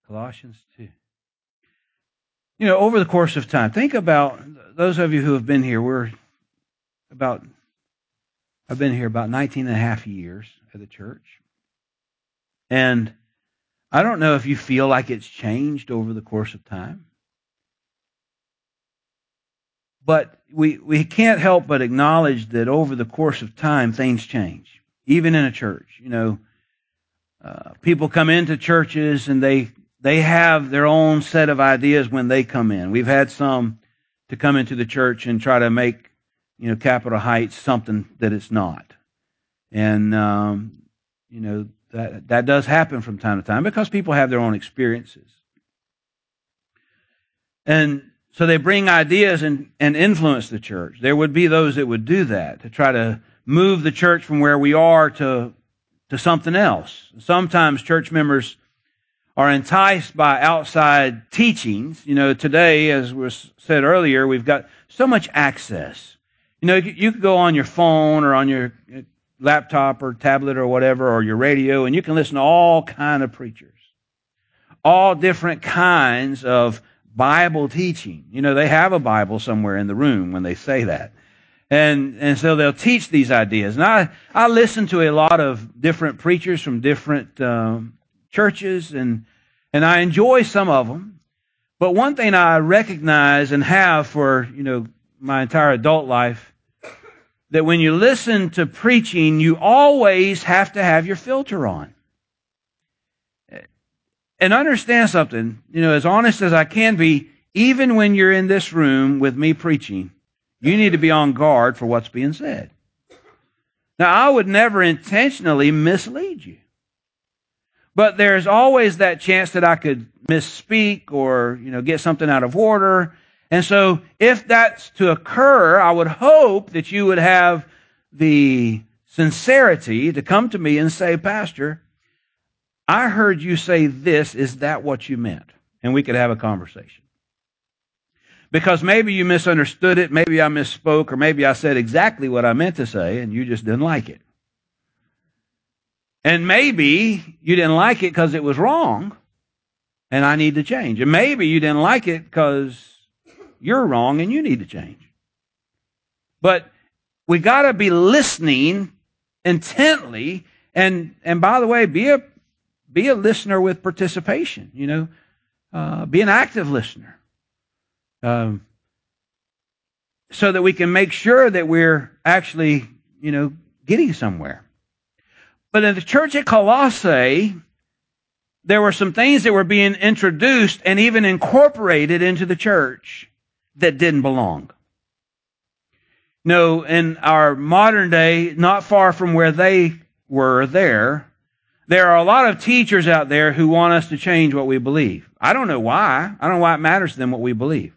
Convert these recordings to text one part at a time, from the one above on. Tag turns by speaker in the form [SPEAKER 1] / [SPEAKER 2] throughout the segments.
[SPEAKER 1] Colossians 2. You know, over the course of time, think about those of you who have been here. I've been here about 19 and a half years at the church. And I don't know if you feel like it's changed over the course of time. But we can't help but acknowledge that over the course of time, things change. Even in a church, you know, people come into churches and they have their own set of ideas when they come in. We've had some to come into the church and try to make, you know, Capitol Heights something that it's not. And, you know, that does happen from time to time because people have their own experiences. And so they bring ideas and influence the church. There would be those that would do that, to try to move the church from where we are to something else. Sometimes church members are enticed by outside teachings. You know, today, as was said earlier, we've got so much access. You know, you could go on your phone or on your laptop or tablet or whatever, or your radio, and you can listen to all kind of preachers. All different kinds of Bible teaching. You know, they have a Bible somewhere in the room when they say that. And so they'll teach these ideas. And I listen to a lot of different preachers from different churches, and I enjoy some of them. But one thing I recognize and have for, you know, my entire adult life, that when you listen to preaching, you always have to have your filter on. And understand something, you know, as honest as I can be, even when you're in this room with me preaching, you need to be on guard for what's being said. Now, I would never intentionally mislead you. But there's always that chance that I could misspeak or, you know, get something out of order. And so if that's to occur, I would hope that you would have the sincerity to come to me and say, Pastor, I heard you say this. Is that what you meant? And we could have a conversation. Because maybe you misunderstood it, maybe I misspoke, or maybe I said exactly what I meant to say and you just didn't like it. And maybe you didn't like it because it was wrong and I need to change. And maybe you didn't like it because you're wrong and you need to change. But we got to be listening intently, and by the way, be a listener with participation, you know, be an active listener. So that we can make sure that we're actually, you know, getting somewhere. But in the church at Colossae, there were some things that were being introduced and even incorporated into the church that didn't belong. No, in our modern day, not far from where they were there are a lot of teachers out there who want us to change what we believe. I don't know why. I don't know why it matters to them what we believe.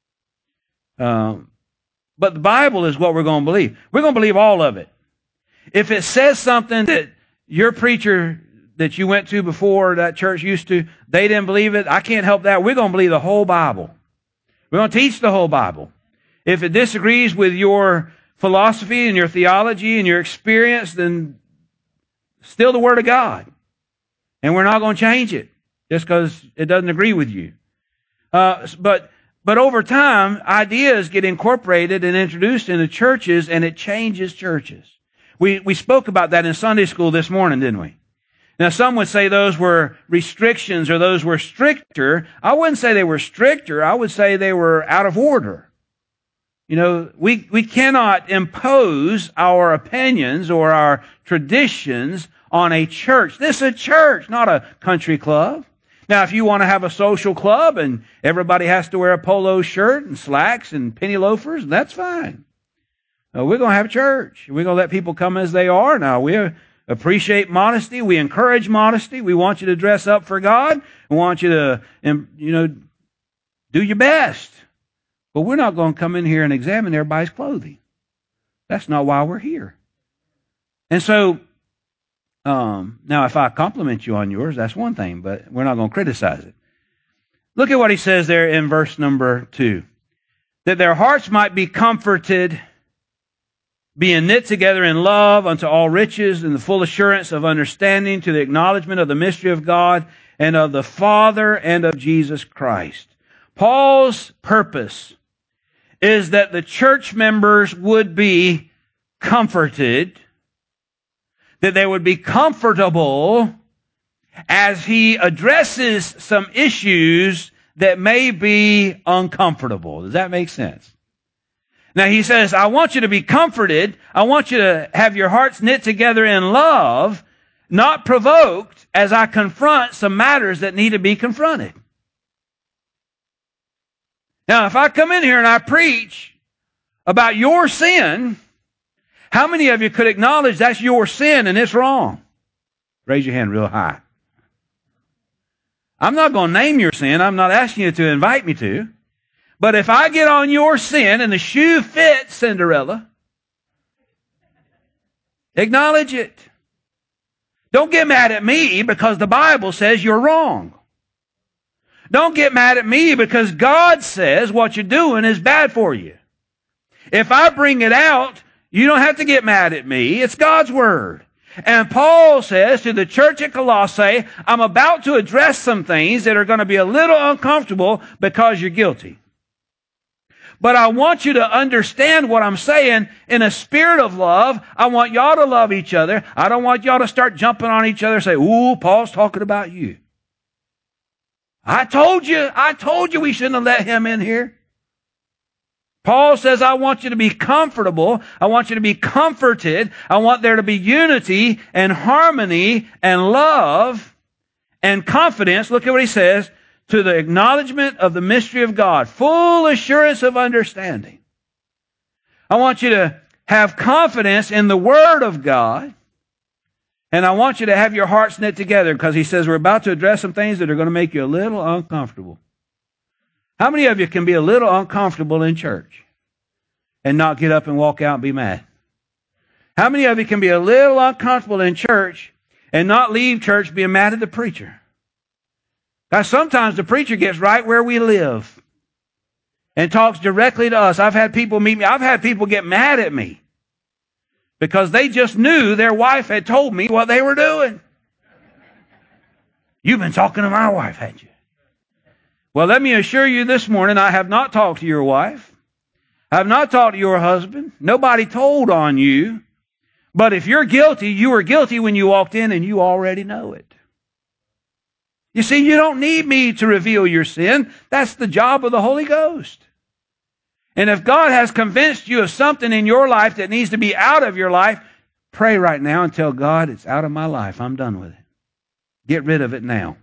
[SPEAKER 1] But the Bible is what we're going to believe. We're going to believe all of it. If it says something that your preacher that you went to before, that church used to, they didn't believe it, I can't help that. We're going to believe the whole Bible. We're going to teach the whole Bible. If it disagrees with your philosophy and your theology and your experience, then still the Word of God. And we're not going to change it just because it doesn't agree with you. But over time, ideas get incorporated and introduced into churches, and it changes churches. We spoke about that in Sunday school this morning, didn't we? Now, some would say those were restrictions or those were stricter. I wouldn't say they were stricter. I would say they were out of order. You know, we cannot impose our opinions or our traditions on a church. This is a church, not a country club. Now, if you want to have a social club and everybody has to wear a polo shirt and slacks and penny loafers, that's fine. We're going to have church. We're going to let people come as they are. Now, we appreciate modesty. We encourage modesty. We want you to dress up for God. We want you to, you know, do your best. But we're not going to come in here and examine everybody's clothing. That's not why we're here. And so, now if I compliment you on yours, that's one thing, but we're not going to criticize it. Look at what he says there in verse number 2. That their hearts might be comforted being knit together in love unto all riches and the full assurance of understanding to the acknowledgement of the mystery of God and of the Father and of Jesus Christ. Paul's purpose is that the church members would be comforted, that they would be comfortable as he addresses some issues that may be uncomfortable. Does that make sense? Now he says, I want you to be comforted. I want you to have your hearts knit together in love, not provoked, as I confront some matters that need to be confronted. Now, if I come in here and I preach about your sin, how many of you could acknowledge that's your sin and it's wrong? Raise your hand real high. I'm not going to name your sin. I'm not asking you to invite me to. But if I get on your sin and the shoe fits, Cinderella, acknowledge it. Don't get mad at me because the Bible says you're wrong. Don't get mad at me because God says what you're doing is bad for you. If I bring it out, you don't have to get mad at me. It's God's Word. And Paul says to the church at Colossae, I'm about to address some things that are going to be a little uncomfortable because you're guilty. But I want you to understand what I'm saying in a spirit of love. I want y'all to love each other. I don't want y'all to start jumping on each other and say, ooh, Paul's talking about you. I told you we shouldn't have let him in here. Paul says, I want you to be comfortable. I want you to be comforted. I want there to be unity and harmony and love and confidence. Look at what he says. To the acknowledgement of the mystery of God. Full assurance of understanding. I want you to have confidence in the Word of God. And I want you to have your hearts knit together because he says we're about to address some things that are going to make you a little uncomfortable. How many of you can be a little uncomfortable in church and not get up and walk out and be mad? How many of you can be a little uncomfortable in church and not leave church being mad at the preacher? Now, sometimes the preacher gets right where we live and talks directly to us. I've had people meet me. I've had people get mad at me because they just knew their wife had told me what they were doing. You've been talking to my wife, hadn't you? Well, let me assure you this morning, I have not talked to your wife. I have not talked to your husband. Nobody told on you. But if you're guilty, you were guilty when you walked in and you already know it. You see, you don't need me to reveal your sin. That's the job of the Holy Ghost. And if God has convinced you of something in your life that needs to be out of your life, pray right now and tell God, it's out of my life. I'm done with it. Get rid of it now.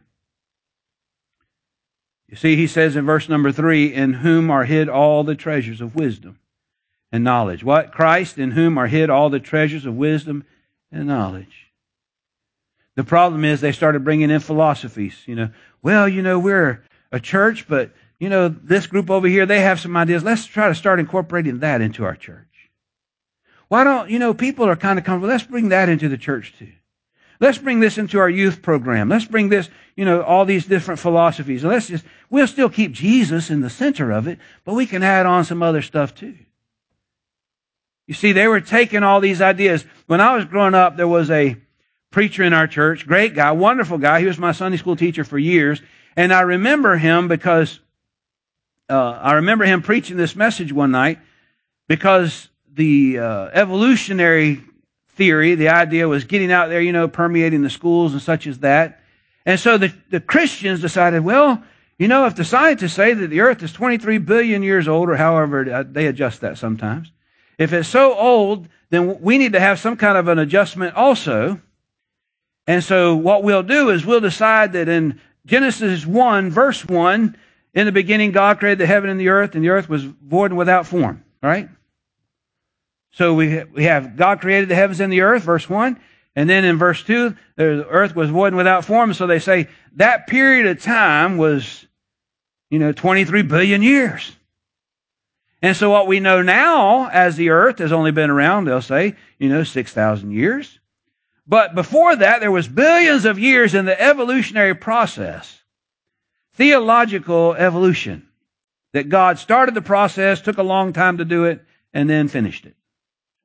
[SPEAKER 1] You see, he says in verse number 3, in whom are hid all the treasures of wisdom and knowledge. What? Christ, in whom are hid all the treasures of wisdom and knowledge. The problem is they started bringing in philosophies. We're a church, but, this group over here, they have some ideas. Let's try to start incorporating that into our church. Why don't, people are kind of comfortable. Let's bring that into the church too. Let's bring this into our youth program. Let's bring this, all these different philosophies. And we'll still keep Jesus in the center of it, but we can add on some other stuff too. You see, they were taking all these ideas. When I was growing up, there was a preacher in our church, great guy, wonderful guy. He was my Sunday school teacher for years. And I remember him because I remember him preaching this message one night because the evolutionary theory, the idea was getting out there, permeating the schools and such as that. And so the Christians decided, well, if the scientists say that the earth is 23 billion years old, or however they adjust that sometimes, if it's so old, then we need to have some kind of an adjustment also. And so what we'll do is we'll decide that in Genesis 1, verse 1, in the beginning God created the heaven and the earth was void and without form. All right? So we have God created the heavens and the earth, verse 1. And then in verse 2, the earth was void and without form. So they say that period of time was, 23 billion years. And so what we know now as the earth has only been around, they'll say, 6,000 years. But before that, there was billions of years in the evolutionary process, theological evolution, that God started the process, took a long time to do it, and then finished it.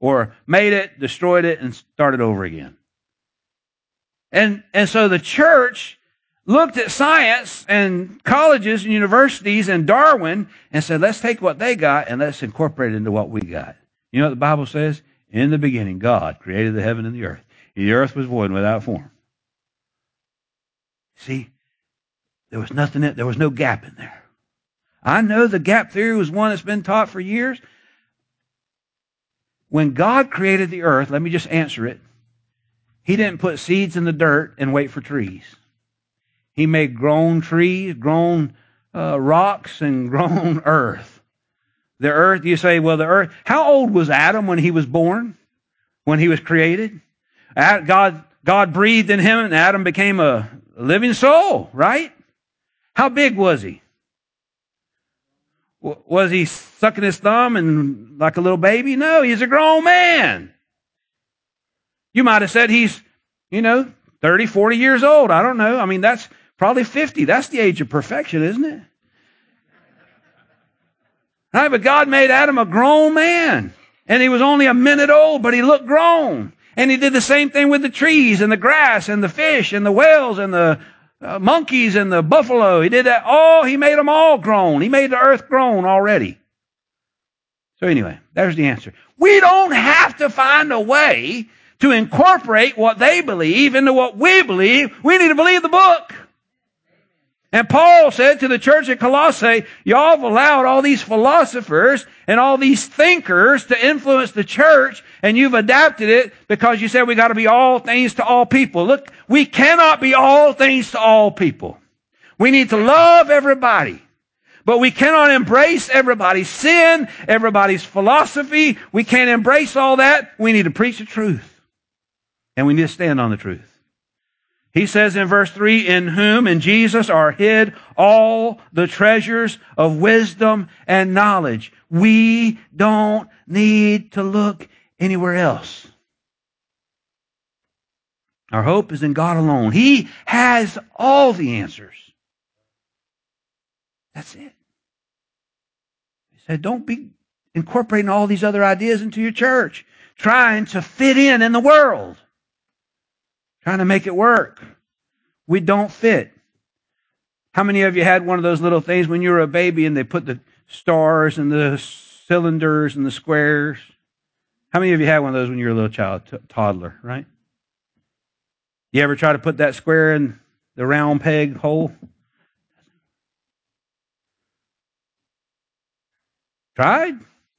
[SPEAKER 1] or made it, destroyed it, and started over again. And so the church looked at science and colleges and universities and Darwin and said, let's take what they got and let's incorporate it into what we got. You know what the Bible says? In the beginning, God created the heaven and the earth. The earth was void and without form. See, there was nothing, there was no gap in there. I know the gap theory was one that's been taught for years. When God created the earth, let me just answer it. He didn't put seeds in the dirt and wait for trees. He made grown trees, grown rocks, and grown earth. The earth, you say, well, the earth, how old was Adam when he was born? When he was created? God breathed in him and Adam became a living soul, right? How big was he? Was he sucking his thumb and like a little baby? No, he's a grown man. You might have said he's, 30, 40 years old. I don't know. I mean, that's probably 50. That's the age of perfection, isn't it? Right, but God made Adam a grown man. And he was only a minute old, but he looked grown. And he did the same thing with the trees and the grass and the fish and the whales and the monkeys and the buffalo. He did that all. He made them all grown. He made the earth grown already. So anyway, there's the answer. We don't have to find a way to incorporate what they believe into what we believe. We need to believe the book. And Paul said to the church at Colossae, y'all have allowed all these philosophers and all these thinkers to influence the church, and you've adapted it because you said we got to be all things to all people. Look, we cannot be all things to all people. We need to love everybody. But we cannot embrace everybody's sin, everybody's philosophy. We can't embrace all that. We need to preach the truth. And we need to stand on the truth. He says in verse 3, in whom, in Jesus, are hid all the treasures of wisdom and knowledge. We don't need to look anywhere else. Our hope is in God alone. He has all the answers. That's it. He said, don't be incorporating all these other ideas into your church, trying to fit in the world, trying to make it work. We don't fit. How many of you had one of those little things when you were a baby and they put the stars and the cylinders and the squares? How many of you had one of those when you were a little child, toddler, right? You ever try to put that square in the round peg hole? Tried?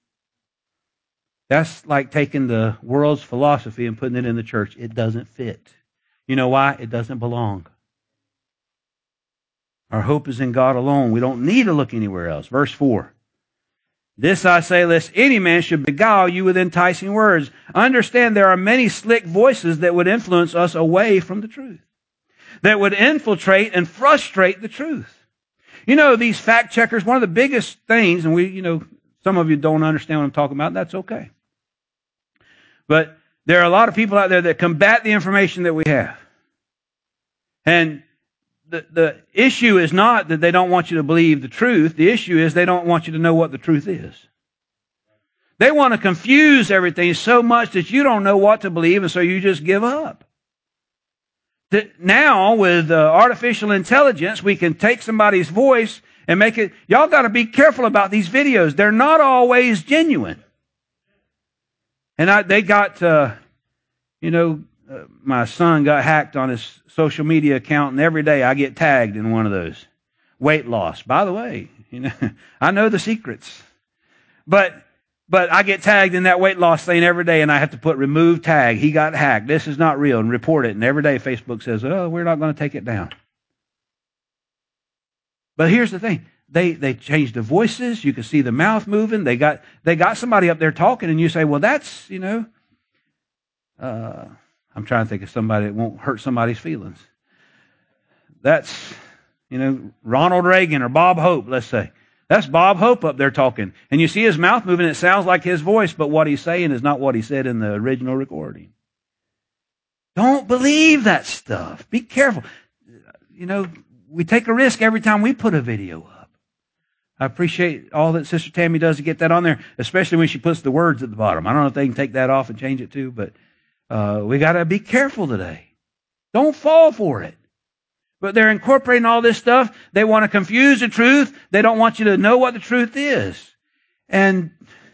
[SPEAKER 1] That's like taking the world's philosophy and putting it in the church. It doesn't fit. You know why? It doesn't belong. Our hope is in God alone. We don't need to look anywhere else. Verse 4. This I say, lest any man should beguile you with enticing words. Understand there are many slick voices that would influence us away from the truth, that would infiltrate and frustrate the truth. These fact checkers, one of the biggest things, and some of you don't understand what I'm talking about, and that's okay. But there are a lot of people out there that combat the information that we have. And the issue is not that they don't want you to believe the truth. The issue is they don't want you to know what the truth is. They want to confuse everything so much that you don't know what to believe, and so you just give up. Now, with artificial intelligence, we can take somebody's voice and make it... Y'all got to be careful about these videos. They're not always genuine. And they got... my son got hacked on his social media account, and every day I get tagged in one of those. Weight loss. By the way, I know the secrets. But I get tagged in that weight loss thing every day, and I have to put remove tag. He got hacked. This is not real, and report it. And every day Facebook says, oh, we're not going to take it down. But here's the thing. They changed the voices. You can see the mouth moving. They got somebody up there talking, and you say, well, that's, I'm trying to think of somebody that won't hurt somebody's feelings. That's, Ronald Reagan or Bob Hope, let's say. That's Bob Hope up there talking. And you see his mouth moving. It sounds like his voice, but what he's saying is not what he said in the original recording. Don't believe that stuff. Be careful. We take a risk every time we put a video up. I appreciate all that Sister Tammy does to get that on there, especially when she puts the words at the bottom. I don't know if they can take that off and change it too, but we got to be careful today. Don't fall for it. But they're incorporating all this stuff. They want to confuse the truth. They don't want you to know what the truth is. And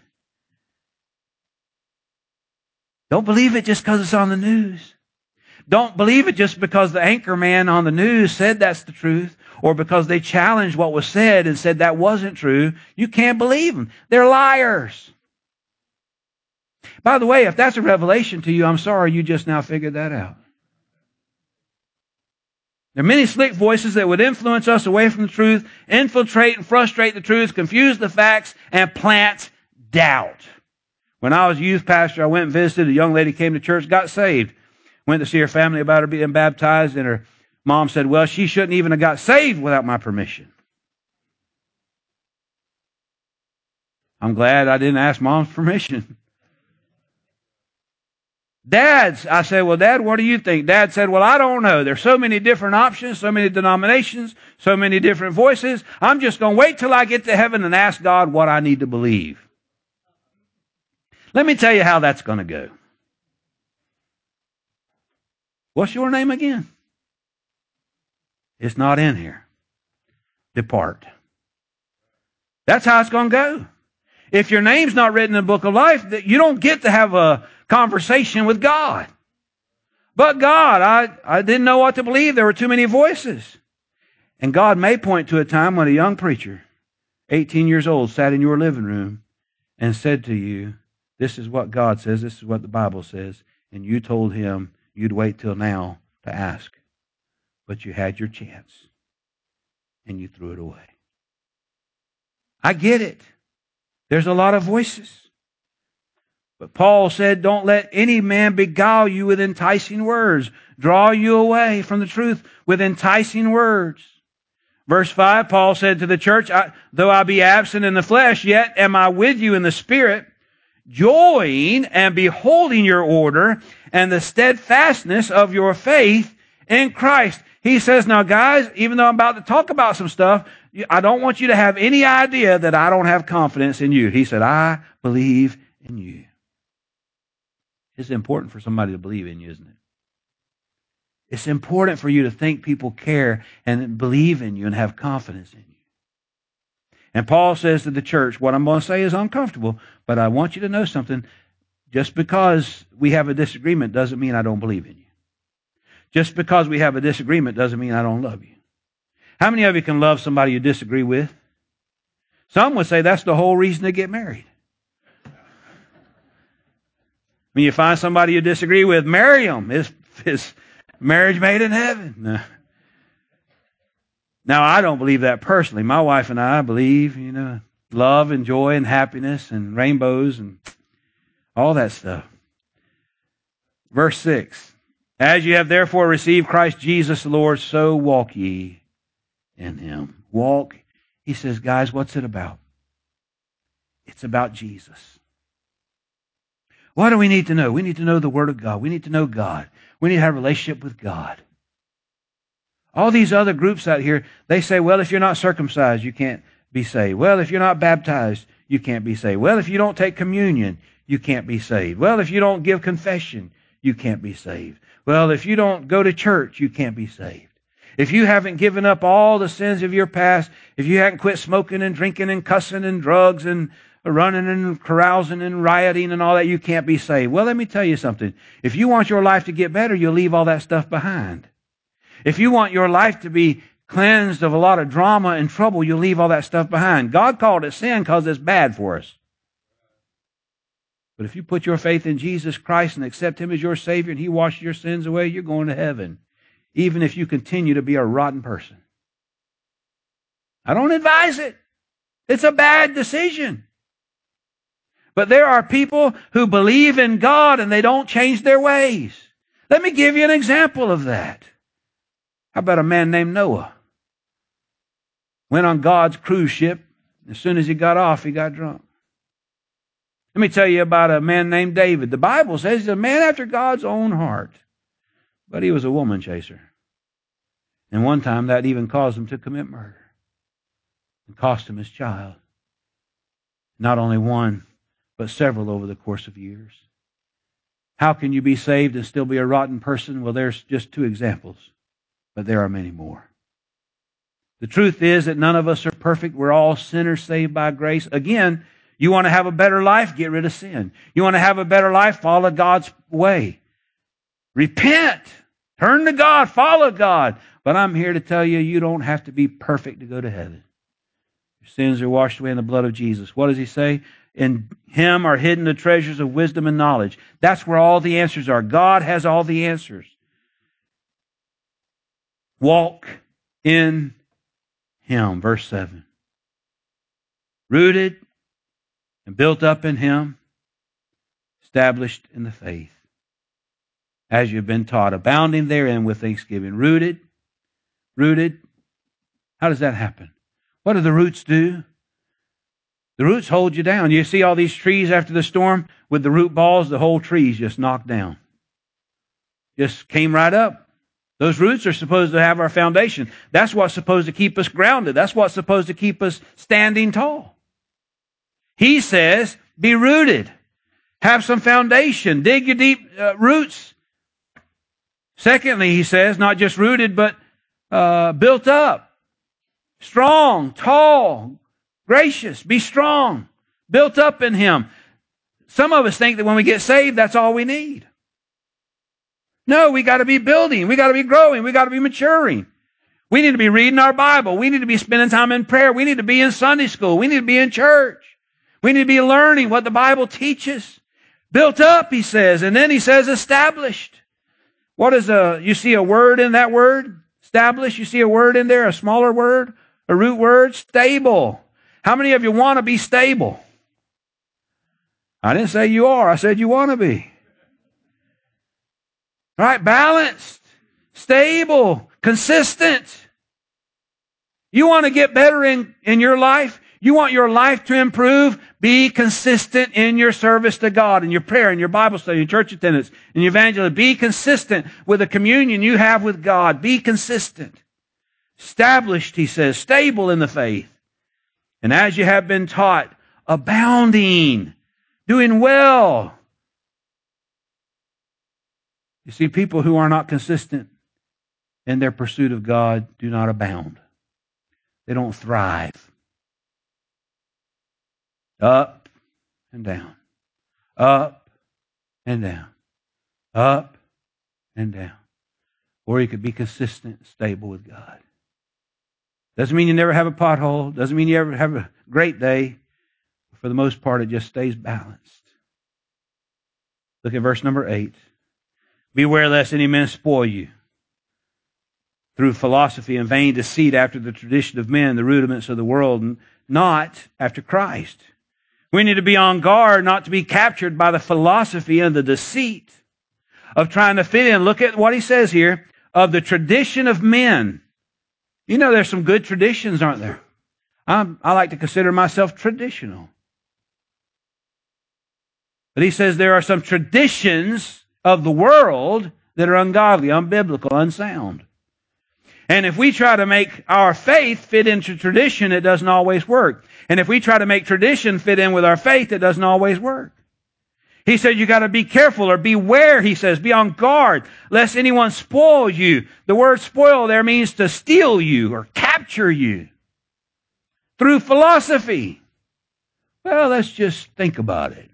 [SPEAKER 1] don't believe it just because it's on the news. Don't believe it just because the anchor man on the news said that's the truth, or because they challenged what was said and said that wasn't true. You can't believe them. They're liars. By the way, if that's a revelation to you, I'm sorry you just now figured that out. There are many slick voices that would influence us away from the truth, infiltrate and frustrate the truth, confuse the facts, and plant doubt. When I was a youth pastor, I went and visited a young lady, came to church, got saved. Went to see her family about her being baptized, and her mom said, well, she shouldn't even have got saved without my permission. I'm glad I didn't ask Mom's permission. I said, well, Dad, what do you think? Dad said, well, I don't know. There's so many different options, so many denominations, so many different voices. I'm just going to wait till I get to heaven and ask God what I need to believe. Let me tell you how that's going to go. What's your name again? It's not in here. Depart. That's how it's going to go. If your name's not written in the book of life, you don't get to have a conversation with God. But God, I didn't know what to believe. There were too many voices. And God may point to a time when a young preacher, 18 years old, sat in your living room and said to you, this is what God says, this is what the Bible says, and you told him you'd wait till now to ask. But you had your chance, and you threw it away. I get it. There's a lot of voices. But Paul said, don't let any man beguile you with enticing words, draw you away from the truth with enticing words. Verse 5, Paul said to the church, though I be absent in the flesh, yet am I with you in the spirit, joying and beholding your order and the steadfastness of your faith in Christ. He says, now guys, even though I'm about to talk about some stuff, I don't want you to have any idea that I don't have confidence in you. He said, I believe in you. It's important for somebody to believe in you, isn't it? It's important for you to think people care and believe in you and have confidence in you. And Paul says to the church, what I'm going to say is uncomfortable, but I want you to know something. Just because we have a disagreement doesn't mean I don't believe in you. Just because we have a disagreement doesn't mean I don't love you. How many of you can love somebody you disagree with? Some would say that's the whole reason to get married. When you find somebody you disagree with, marry them. Is marriage made in heaven? No. Now, I don't believe that personally. My wife and I believe, love and joy and happiness and rainbows and all that stuff. Verse 6. As you have therefore received Christ Jesus the Lord, so walk ye in him. Walk. He says, guys, what's it about? It's about Jesus. What do we need to know? We need to know the Word of God. We need to know God. We need to have a relationship with God. All these other groups out here, they say, well, if you're not circumcised, you can't be saved. Well, if you're not baptized, you can't be saved. Well, if you don't take communion, you can't be saved. Well, if you don't give confession, you can't be saved. Well, if you don't go to church, you can't be saved. If you haven't given up all the sins of your past, if you haven't quit smoking and drinking and cussing and drugs and running and carousing and rioting and all that, you can't be saved. Well, let me tell you something. If you want your life to get better, you'll leave all that stuff behind. If you want your life to be cleansed of a lot of drama and trouble, you'll leave all that stuff behind. God called it sin because it's bad for us. But if you put your faith in Jesus Christ and accept Him as your Savior and He washes your sins away, you're going to heaven, even if you continue to be a rotten person. I don't advise it. It's a bad decision. But there are people who believe in God and they don't change their ways. Let me give you an example of that. How about a man named Noah? Went on God's cruise ship. As soon as he got off, he got drunk. Let me tell you about a man named David. The Bible says he's a man after God's own heart. But he was a woman chaser. And one time that even caused him to commit murder. and cost him his child. Not only one, but several over the course of years. How can you be saved and still be a rotten person? Well, there's just 2 examples, but there are many more. The truth is that none of us are perfect. We're all sinners saved by grace. Again, you want to have a better life? Get rid of sin. You want to have a better life? Follow God's way. Repent. Turn to God. Follow God. But I'm here to tell you, you don't have to be perfect to go to heaven. Your sins are washed away in the blood of Jesus. What does he say? In him are hidden the treasures of wisdom and knowledge. That's where all the answers are. God has all the answers. Walk in him. Verse 7. Rooted and built up in him, established in the faith, as you've been taught, abounding therein with thanksgiving. Rooted. How does that happen? What do the roots do? The roots hold you down. You see all these trees after the storm with the root balls, the whole tree's just knocked down. Just came right up. Those roots are supposed to have our foundation. That's what's supposed to keep us grounded. That's what's supposed to keep us standing tall. He says, be rooted. Have some foundation. Dig your deep roots. Secondly, he says, not just rooted, but built up. Strong, tall, gracious. Be strong. Built up in him. Some of us think that when we get saved, that's all we need. No, we got to be building. We got to be growing. We got to be maturing. We need to be reading our Bible. We need to be spending time in prayer. We need to be in Sunday school. We need to be in church. We need to be learning what the Bible teaches. Built up, he says. And then he says established. What is you see a word in that word? Established. You see a word in there, a smaller word, a root word? Stable. How many of you want to be stable? I didn't say you are. I said you want to be. All right, balanced, stable, consistent. You want to get better in your life? You want your life to improve? Be consistent in your service to God, in your prayer, in your Bible study, in church attendance, in your evangelism. Be consistent with the communion you have with God. Be consistent. Established, he says, stable in the faith. And as you have been taught, abounding, doing well. You see, people who are not consistent in their pursuit of God do not abound. They don't thrive. Up and down. Up and down. Up and down. Or you could be consistent and stable with God. Doesn't mean you never have a pothole. Doesn't mean you ever have a great day. For the most part, it just stays balanced. Look at verse number 8. Beware lest any man spoil you through philosophy and vain deceit after the tradition of men, the rudiments of the world, and not after Christ. We need to be on guard not to be captured by the philosophy and the deceit of trying to fit in. Look at what he says here, of the tradition of men. You know, there's some good traditions, aren't there? I like to consider myself traditional. But he says there are some traditions of the world that are ungodly, unbiblical, unsound. And if we try to make our faith fit into tradition, it doesn't always work. And if we try to make tradition fit in with our faith, it doesn't always work. He said you got to be careful or beware, he says, be on guard, lest anyone spoil you. The word spoil there means to steal you or capture you through philosophy. Well, let's just think about it.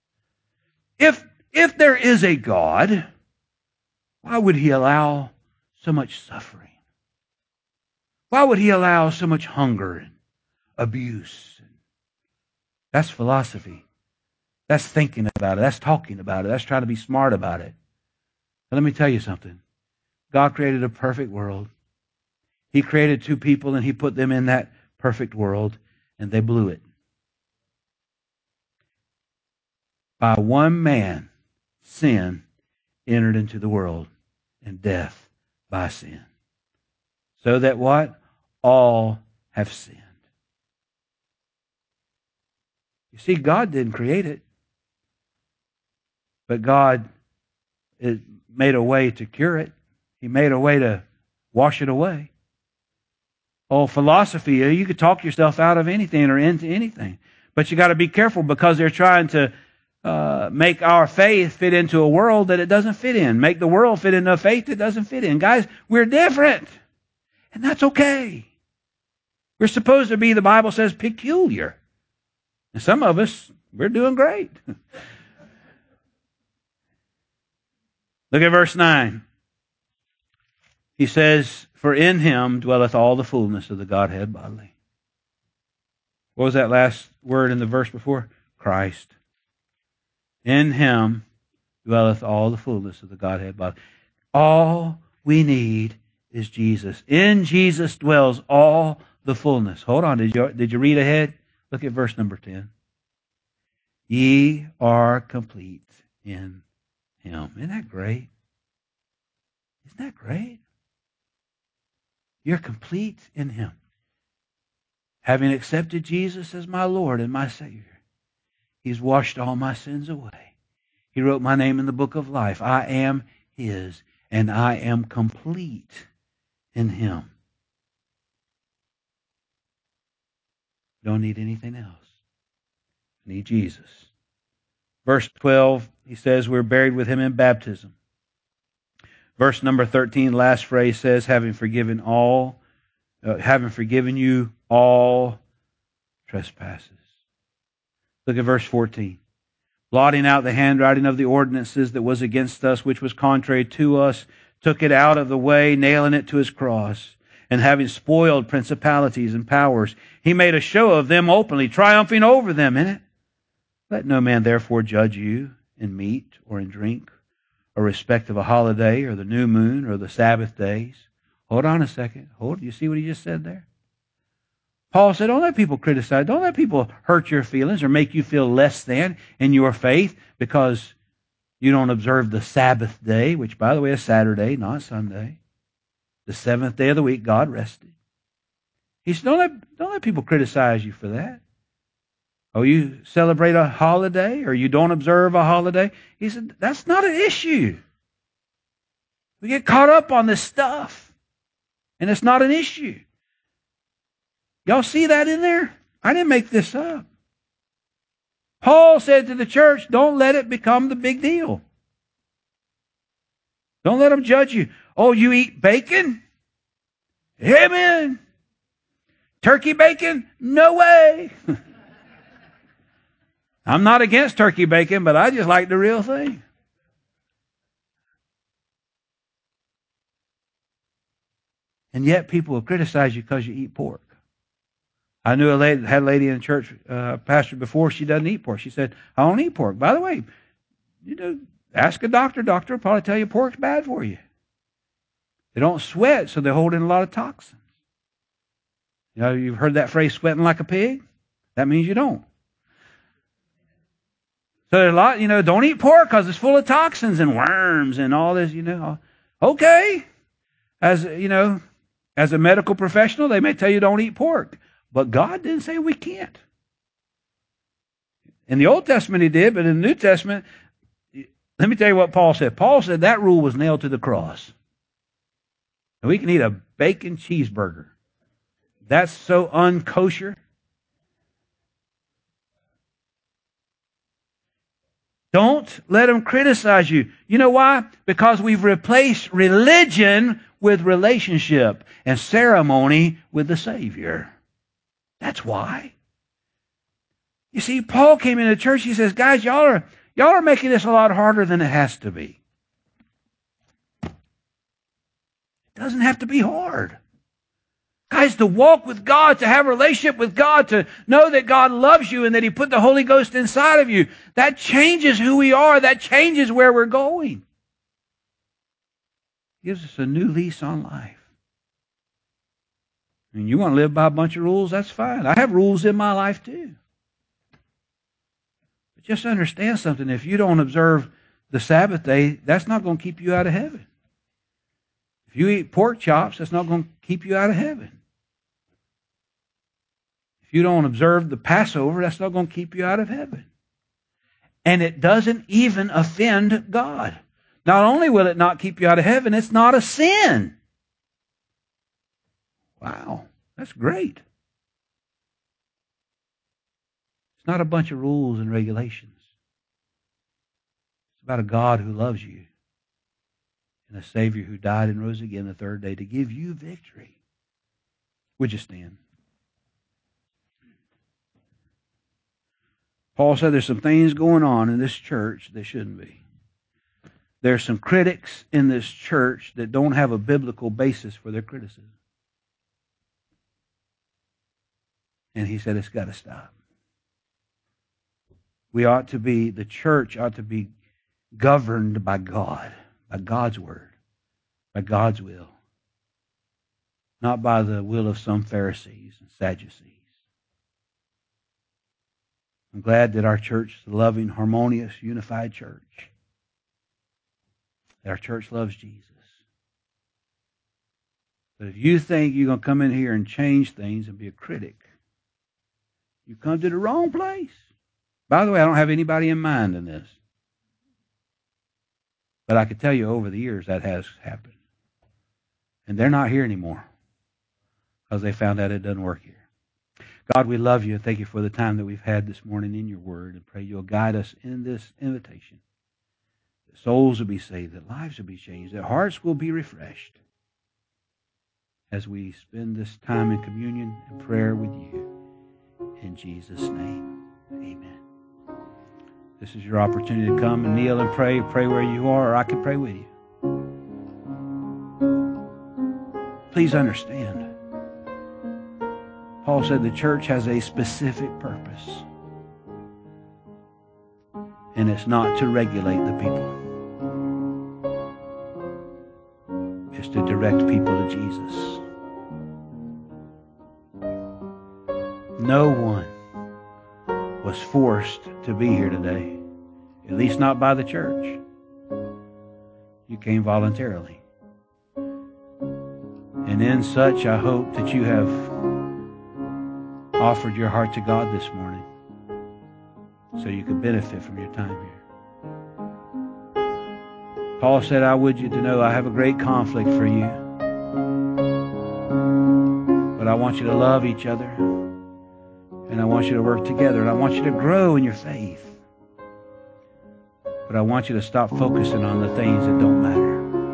[SPEAKER 1] If there is a God, why would he allow so much suffering? Why would he allow so much hunger and abuse? That's philosophy. That's thinking about it. That's talking about it. That's trying to be smart about it. But let me tell you something. God created a perfect world. He created two people and he put them in that perfect world, and they blew it. By one man, sin entered into the world, and death by sin. So that what? All have sinned. You see, God didn't create it. But God made a way to cure it. He made a way to wash it away. philosophy. You could talk yourself out of anything or into anything. But you got to be careful because they're trying to make our faith fit into a world that it doesn't fit in. Make the world fit into a faith that doesn't fit in. Guys, we're different. And that's okay. We're supposed to be, the Bible says, peculiar. And some of us, we're doing great. Look at verse 9. He says, for in him dwelleth all the fullness of the Godhead bodily. What was that last word in the verse before? Christ. In him dwelleth all the fullness of the Godhead bodily. All we need is Jesus. In Jesus dwells all the fullness. Hold on, did you read ahead? Look at verse number 10. Ye are complete in him. Isn't that great? Isn't that great? You're complete in him. Having accepted Jesus as my Lord and my Savior, he's washed all my sins away. He wrote my name in the book of life. I am his, and I am complete in him. Don't need anything else. I need Jesus. Verse 12, he says we're buried with him in baptism. Verse number 13, last phrase says, having forgiven you all trespasses. Look at verse 14. Blotting out the handwriting of the ordinances that was against us, which was contrary to us, took it out of the way, nailing it to his cross. And having spoiled principalities and powers, he made a show of them openly, triumphing over them in it. Let no man therefore judge you in meat or in drink, or respect of a holiday, or the new moon, or the Sabbath days. Hold on a second. You see what he just said there? Paul said, don't let people criticize. Don't let people hurt your feelings or make you feel less than in your faith because you don't observe the Sabbath day, which, by the way, is Saturday, not Sunday. The seventh day of the week, God rested. He said, don't let people criticize you for that. Oh, you celebrate a holiday or you don't observe a holiday? He said, that's not an issue. We get caught up on this stuff, and it's not an issue. Y'all see that in there? I didn't make this up. Paul said to the church, don't let it become the big deal. Don't let them judge you. Oh, you eat bacon? Amen. Turkey bacon? No way. I'm not against turkey bacon, but I just like the real thing. And yet people will criticize you because you eat pork. I knew had a lady in church, pastor before, she doesn't eat pork. She said, I don't eat pork. By the way, ask a doctor. Doctor will probably tell you pork's bad for you. They don't sweat, so they hold in a lot of toxins. You've heard that phrase, sweating like a pig? That means you don't. So there's a lot, don't eat pork because it's full of toxins and worms and all this, Okay. As a medical professional, they may tell you don't eat pork. But God didn't say we can't. In the Old Testament he did, but in the New Testament, let me tell you what Paul said. Paul said that rule was nailed to the cross. And we can eat a bacon cheeseburger. That's so unkosher. Don't let them criticize you. You know why? Because we've replaced religion with relationship and ceremony with the Savior. That's why. You see, Paul came into church. He says, guys, y'all are making this a lot harder than it has to be. It doesn't have to be hard. Guys, to walk with God, to have a relationship with God, to know that God loves you and that he put the Holy Ghost inside of you, that changes who we are. That changes where we're going. It gives us a new lease on life. I mean, you want to live by a bunch of rules, that's fine. I have rules in my life too. But just understand something. If you don't observe the Sabbath day, that's not going to keep you out of heaven. If you eat pork chops, that's not going to keep you out of heaven. If you don't observe the Passover, that's not going to keep you out of heaven. And it doesn't even offend God. Not only will it not keep you out of heaven, it's not a sin. Wow, That's great. It's not a bunch of rules and regulations. It's about a God who loves you and a Savior who died and rose again the third day to give you victory. Would you stand? Paul said there's some things going on in this church that shouldn't be. There's some critics in this church that don't have a biblical basis for their criticism. And he said it's got to stop. The church ought to be governed by God, by God's Word, by God's will, not by the will of some Pharisees and Sadducees. I'm glad that our church is a loving, harmonious, unified church. That our church loves Jesus. But if you think you're going to come in here and change things and be a critic, you come to the wrong place. By the way, I don't have anybody in mind in this. But I can tell you over the years that has happened. And they're not here anymore because they found out it doesn't work here. God, we love you and thank you for the time that we've had this morning in your word, and pray you'll guide us in this invitation. That souls will be saved, that lives will be changed, that hearts will be refreshed as we spend this time in communion and prayer with you. In Jesus' name, amen. This is your opportunity to come and kneel and pray. Pray where you are, or I can pray with you. Please understand, Paul said the church has a specific purpose, and it's not to regulate the people. It's to direct people to Jesus. No one was forced to be here today, at least not by the church. You came voluntarily. And in such, I hope that you have offered your heart to God this morning so you could benefit from your time here. Paul said, I would you to know I have a great conflict for you. But I want you to love each other. And I want you to work together. And I want you to grow in your faith. But I want you to stop focusing on the things that don't matter.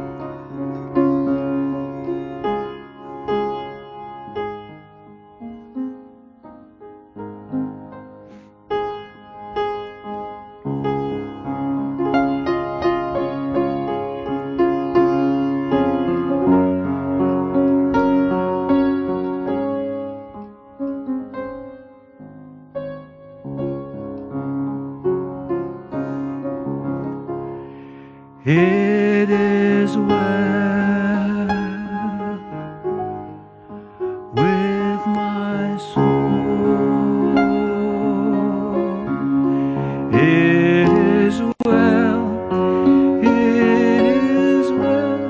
[SPEAKER 1] It is well with my soul. It is well. It is well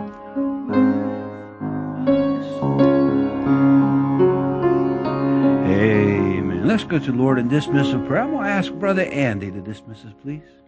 [SPEAKER 1] with my soul. Amen. Let's go to the Lord and dismiss in prayer. I'm going to ask Brother Andy to dismiss us, please.